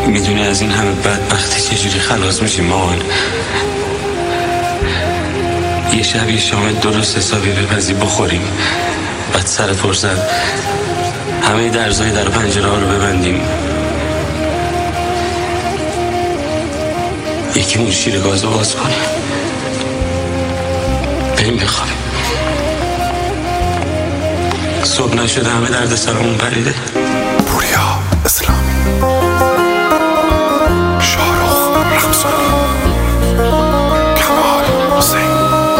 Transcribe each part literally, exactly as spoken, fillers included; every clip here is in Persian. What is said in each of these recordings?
میدونی از این همه بدبختی چجوری خلاص میشیم مامان؟ یه شب یه شام درست حسابی بپزی بخوریم، بعد سر فرصت همه درزای در پنجره ها رو ببندیم، یکی اون شیر گاز رو باز کنیم، بریم بخوابیم. صبح نشده همه درد سرمون پریده. پوریا اسلامی، شاهرخ رمزانی، کمال حسین.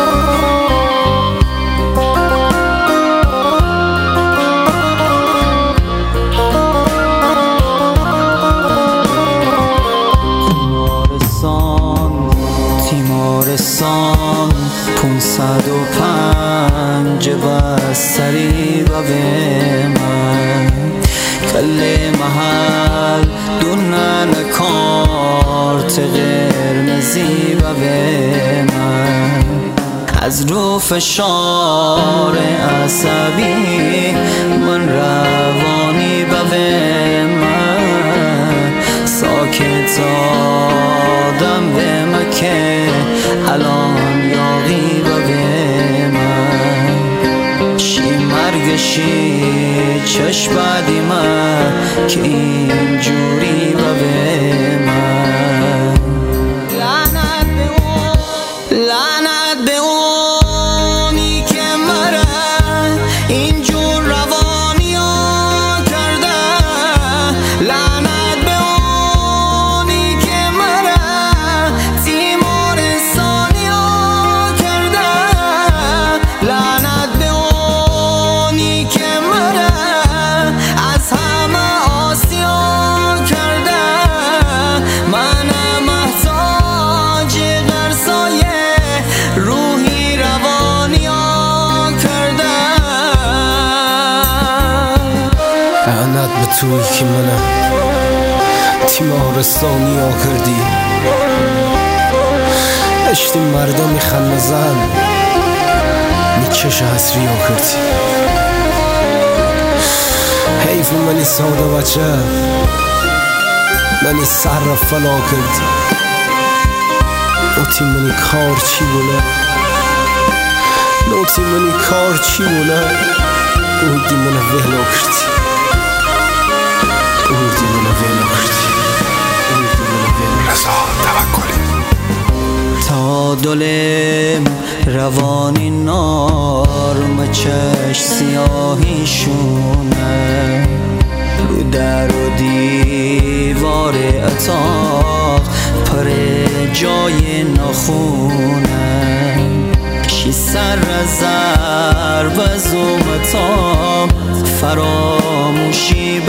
تیمارستان پونصد و پنج بستری و به من کل محل دونن کارت قرمزی و به من از رو فشار عصبی من روانی و به من ساکت آدم به مکه الان یاقی و به من چی مرگشی چشم بعدی من که اینجوری و به من لعنت به اون لعنت به اونی که مرا اینجور روانی ها کرده لعنت به اونی که مرا تیمارستانی ها کرده لعنت به اونی که مرا از همه آسیا کرده منم محتاج قرصای روحی روانی ها کرده لعنت به توی که منه تیمارستانی ها کردی اشتی مردمی خنزن نیچش حسری ها کردی حیف منی ساده بچه منی سر فلا کردی نوتی منی کار چی بونه نوتی منی کار چی بونه اودی منو ویلا کردی اودی منو ویلا کردی اودی منو ویلا رضا توکلی. تا دلم روانی نار مچش سیاهی شونه رو در و دیوار اتاق پر جای نخونه شی سر ضرب از اومتام فراموشی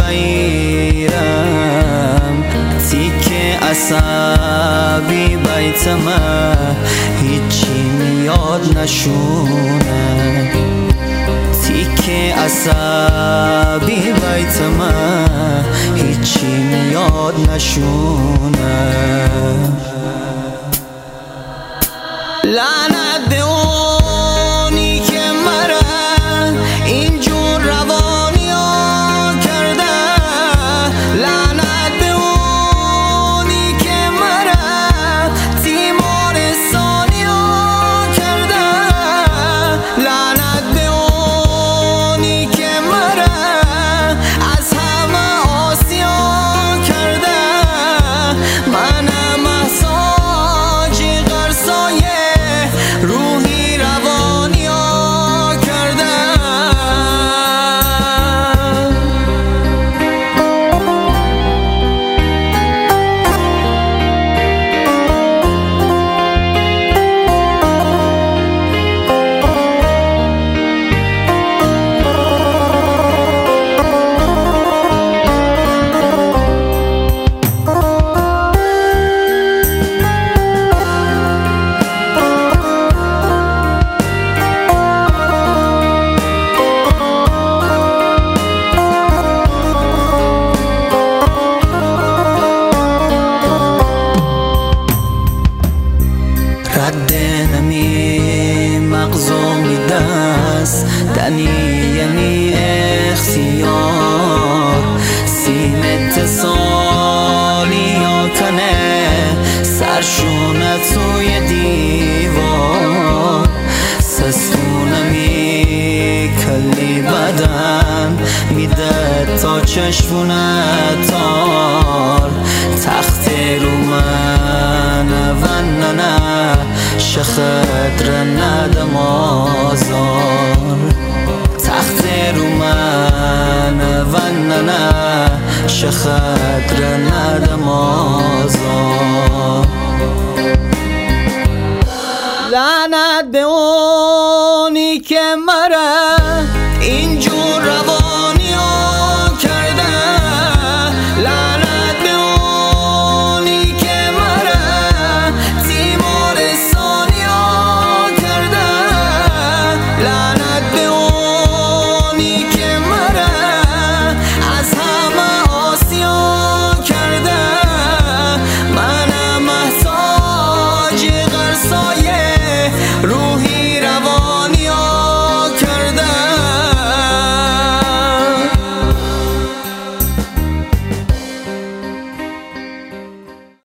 بیرم تیک عصبی بیتمه هیچی میاد نشونه تیک عصبی بیتمه هیچی میاد نشونه لعنت به اونی که مرا اینجور روانی ها کرده لعنت به اونی که مرا تیمارستانی ها کرده لعنت به اونی که مرا از همه آسیا کرده منم محتاج قرصای روحی روانی ها کرده رد نمی مغزومی دست دنی یمی اختیار سیم اتصالی میزنه سرشونه توی دیوار سسونه می کلی بدن میده تا چشمونه تار تختی رو من و نه شخدر ندم آزار تختی رو من و نه شخدر ندم آزار لعنت به اونی که من